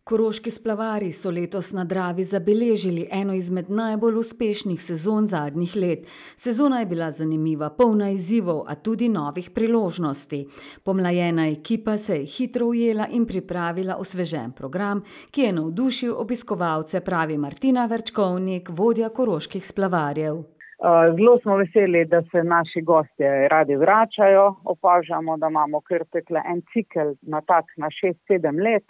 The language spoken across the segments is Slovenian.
Koroški splavarji so letos na Dravi zabeležili eno izmed najbolj uspešnih sezon zadnjih let. Sezona je bila zanimiva, polna izzivov, a tudi novih priložnosti. Pomlajena ekipa se je hitro ujela in pripravila osvežen program, ki je navdušil obiskovalce, pravi Martina Verčkovnik, vodja koroških splavarjev. Zelo smo veseli, da se naši gostje radi vračajo. Opažamo, da imamo kar tekle en cikel na 6-7 let.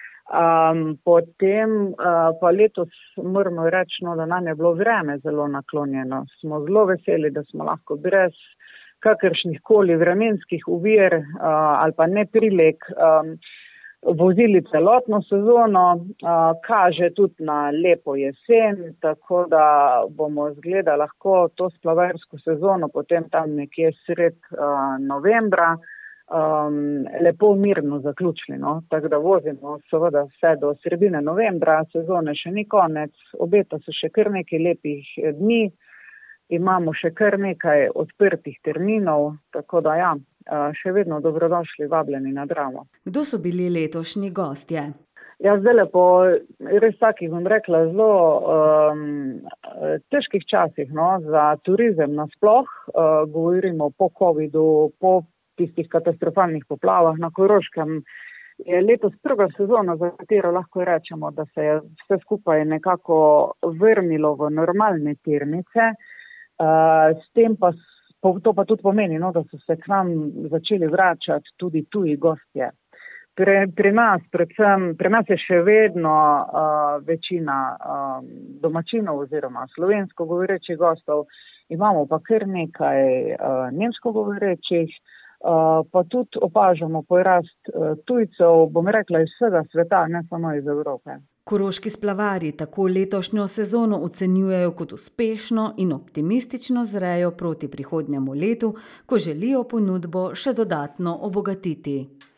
Potem pa letos moramo reči, da nam je bilo vreme zelo naklonjeno. Smo zelo veseli, da smo lahko brez kakršnih koli vremenskih ovir ali pa neprilek vozili celotno sezono. Kaže tudi na lepo jesen, tako da bomo zgleda lahko to splavarsko sezono potem tam nekje sred novembra lepo mirno zaključili, no? Tako da vozimo seveda vse do sredine novembra, sezone še ni konec, obeta se še kar nekaj lepih dni, imamo še kar nekaj odprtih terminov, tako da še vedno dobrodošli, vabljeni na Dravo. Kdo so bili letošnji gostje? Zdaj po res takih, bom rekla, zelo težkih časih, no, za turizem nasploh, govorimo po covidu, po tistih katastrofalnih poplavah na Koroškem, je letos prva sezona, za katero lahko rečemo, da se je vse skupaj nekako vrnilo v normalne tirnice. S tem pa to pa tudi pomeni, no, da so se k nam začeli vračati tudi tuji gostje. Pri nas je še vedno večina domačinov oziroma slovensko govorečih gostov, imamo pa kar nekaj nemško govorečih, pa tudi opažamo porast tujcev, bom rekla, iz vsega sveta, ne samo iz Evrope. Koroški splavarji tako letošnjo sezono ocenjujejo kot uspešno in optimistično zrejo proti prihodnjemu letu, ko želijo ponudbo še dodatno obogatiti.